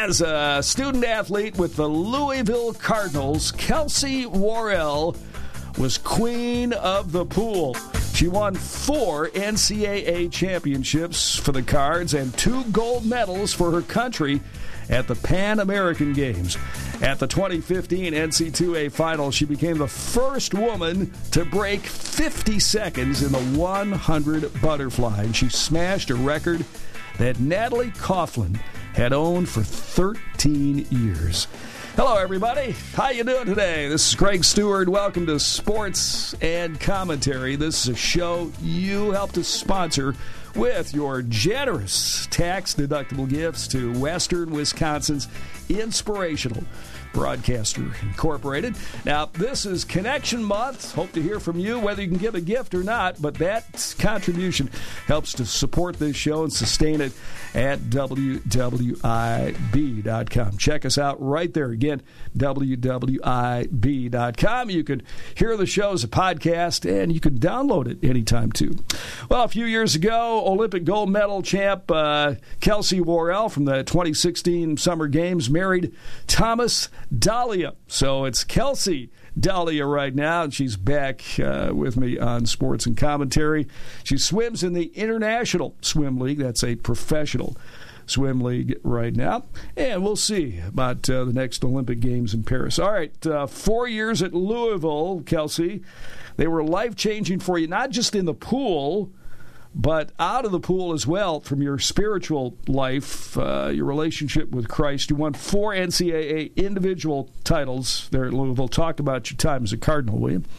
As a student athlete with the Louisville Cardinals, Kelsey Worrell was queen of the pool. She won 4 NCAA championships for the Cards and 2 gold medals for her country at the Pan American Games. At the 2015 NC2A Final, she became the first woman to break 50 seconds in the 100 butterfly, and she smashed a record that Natalie Coughlin had owned for 13 years. Hello, everybody. How you doing today? This is Greg Stewart. Welcome to Sports and Commentary. This is a show you helped us sponsor with your generous tax-deductible gifts to Western Wisconsin's Inspirational Broadcaster Incorporated. Now, this is Connection Month. Hope to hear from you, whether you can give a gift or not, but that contribution helps to support this show and sustain it at WWIB.com. Check us out right there. Again, WWIB.com. You can hear the show as a podcast, and you can download it anytime, too. Well, a few years ago, Olympic gold medal champ Kelsey Worrell from the 2016 Summer Games married Thomas Dahlia. So it's Kelsey Dahlia right now, and she's back with me on Sports and Commentary. She swims in the International Swim League. That's a professional swim league right now. And we'll see about the next Olympic Games in Paris. All right, 4 years at Louisville, Kelsey. They were life-changing for you, not just in the pool, but out of the pool as well, from your spiritual life, your relationship with Christ. You won 4 NCAA individual titles there at Louisville. Talk about your time as a Cardinal, will you?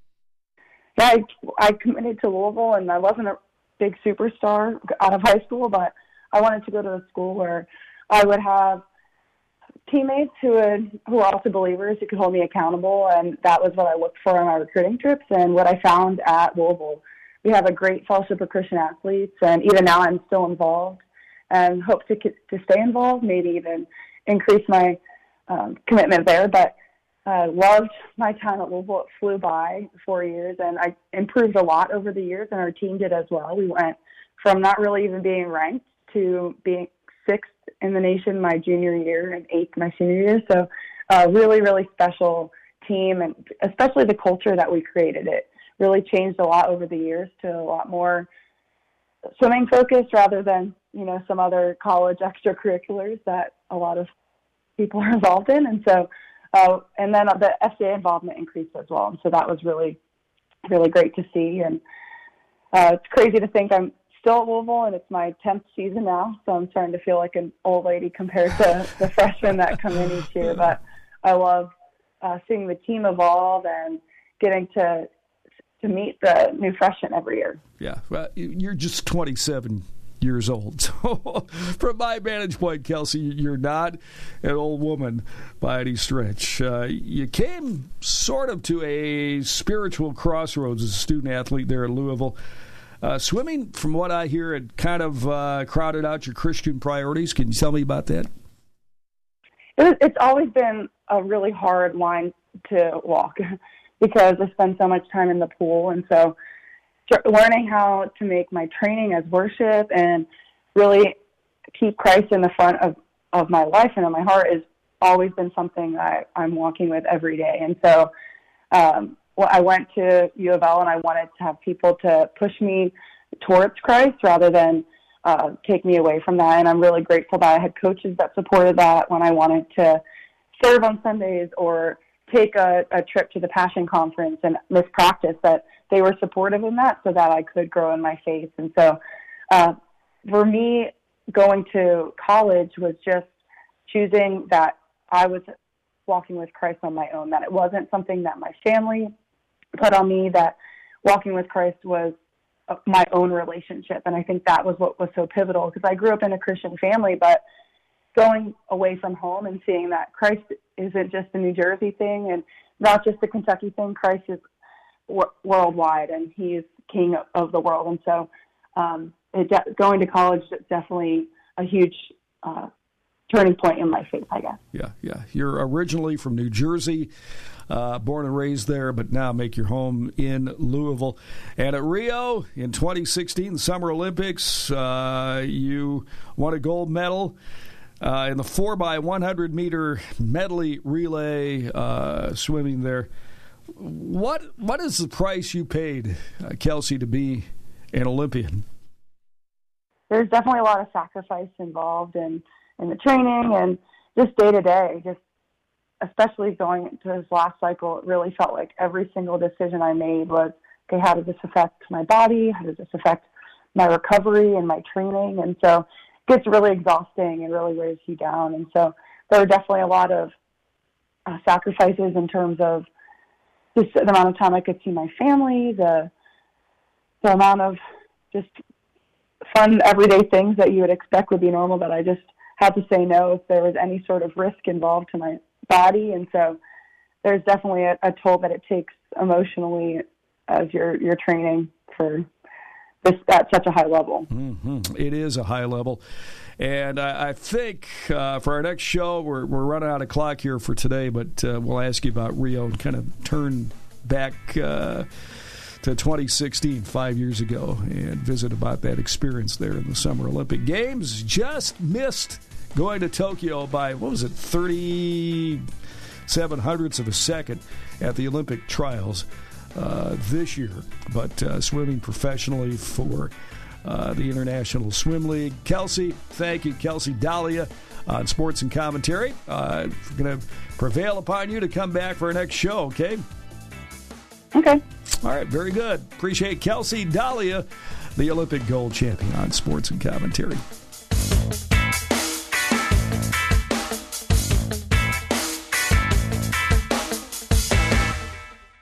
Yeah, I committed to Louisville, and I wasn't a big superstar out of high school, but I wanted to go to a school where I would have teammates who were also believers who could hold me accountable, and that was what I looked for on my recruiting trips and what I found at Louisville. We have a great fellowship of Christian athletes, and even now I'm still involved and hope to stay involved, maybe even increase my commitment there. But loved my time at Louisville. It flew by 4 years, and I improved a lot over the years, and our team did as well. We went from not really even being ranked to being 6th in the nation my junior year and 8th my senior year. So really, really special team, and especially the culture that we created. It really changed a lot over the years to a lot more swimming focused rather than, some other college extracurriculars that a lot of people are involved in. And so, and then the FCA involvement increased as well. And so that was really, really great to see. And it's crazy to think I'm still at Louisville, and it's my 10th season now. So I'm starting to feel like an old lady compared to the freshmen that come in each year. But I love seeing the team evolve and getting to meet the new freshmen every year. Yeah, well, you're just 27 years old. So from my vantage point, Kelsey, you're not an old woman by any stretch. You came sort of to a spiritual crossroads as a student athlete there at Louisville. Swimming, from what I hear, had kind of crowded out your Christian priorities. Can you tell me about that? It's always been a really hard line to walk because I spend so much time in the pool. And so learning how to make my training as worship and really keep Christ in the front of my life and in my heart has always been something that I'm walking with every day. And so I went to U of L, and I wanted to have people to push me towards Christ rather than take me away from that. And I'm really grateful that I had coaches that supported that when I wanted to serve on Sundays or take a trip to the Passion Conference and miss practice, that they were supportive in that so that I could grow in my faith. And so for me, going to college was just choosing that I was walking with Christ on my own, that it wasn't something that my family put on me, that walking with Christ was my own relationship. And I think that was what was so pivotal, because I grew up in a Christian family, but going away from home and seeing that Christ isn't just a New Jersey thing and not just a Kentucky thing. Christ is worldwide, and he is king of the world. And so going to college is definitely a huge turning point in my faith, I guess. Yeah. You're originally from New Jersey, born and raised there, but now make your home in Louisville. And at Rio in 2016, the Summer Olympics, you won a gold medal. in the 4x100 meter medley relay swimming there. What is the price you paid, Kelsey, to be an Olympian? There's definitely a lot of sacrifice involved in the training and just day to day. Just especially going into this last cycle, it really felt like every single decision I made was, okay, how does this affect my body? How does this affect my recovery and my training? And so it gets really exhausting and really wears you down. And so there are definitely a lot of sacrifices in terms of just the amount of time I could see my family, the amount of just fun everyday things that you would expect would be normal that I just had to say no if there was any sort of risk involved to my body. And so there's definitely a toll that it takes emotionally as you're training for this at such a high level. Mm-hmm. It is a high level. And I think for our next show, we're running out of clock here for today, but we'll ask you about Rio and kind of turn back to 2016, 5 years ago, and visit about that experience there in the Summer Olympic Games. Just missed going to Tokyo by, 37 hundredths of a second at the Olympic trials this year, but swimming professionally for the International Swim League. Kelsey, thank you. Kelsey Dalia on Sports and Commentary. We're going to prevail upon you to come back for our next show, okay? Okay. All right, very good. Appreciate Kelsey Dalia, the Olympic gold champion on Sports and Commentary.